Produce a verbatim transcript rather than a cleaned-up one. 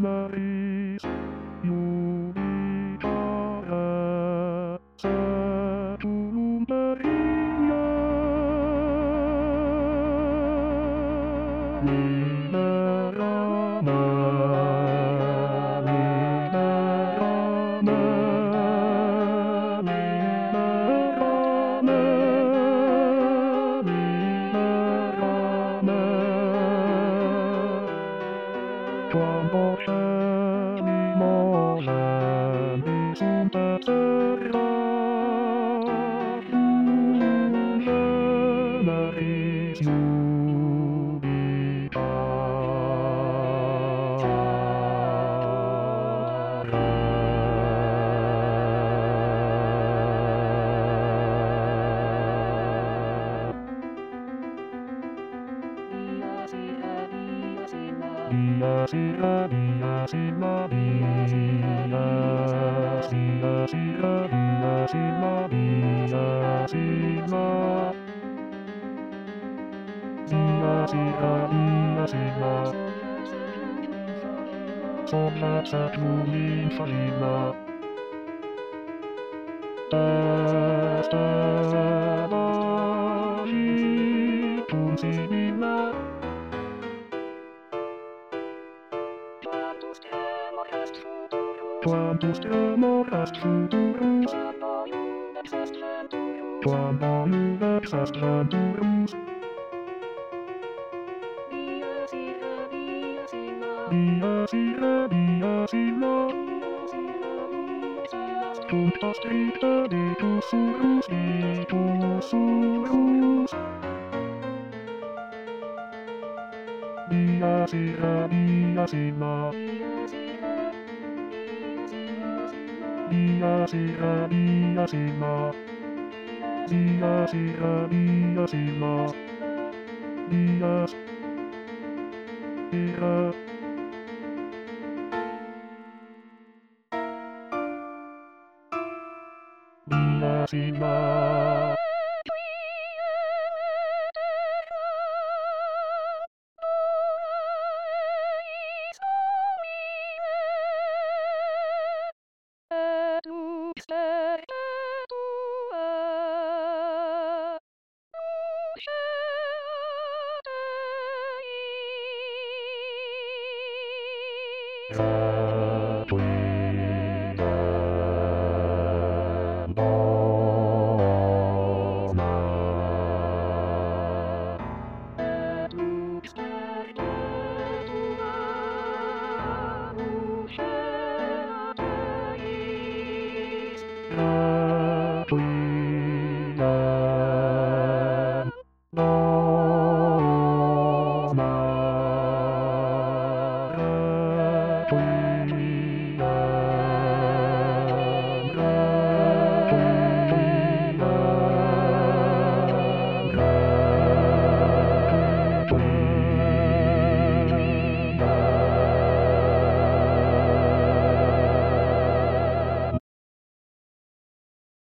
Maris, Jubicara, Saturn Maria, Lina Rama, Lina Rama, Lina Rama, Lina Rama. Pomożemy, możemy zupełniać Róże Marys Dia sira dia sila dia dia sila sira dia sila dia sila dia sira dia sila Sola Saturnin Farina Tasta Bari Tunsibila Quantus demoras futurus Quando iudex astranturus Dia sira dia sila Tunta stricta ditus surus ditus surus Dia sira dia sila Dia sira dia sila Dia sira dia sila Dia sira Dia sila Yeah.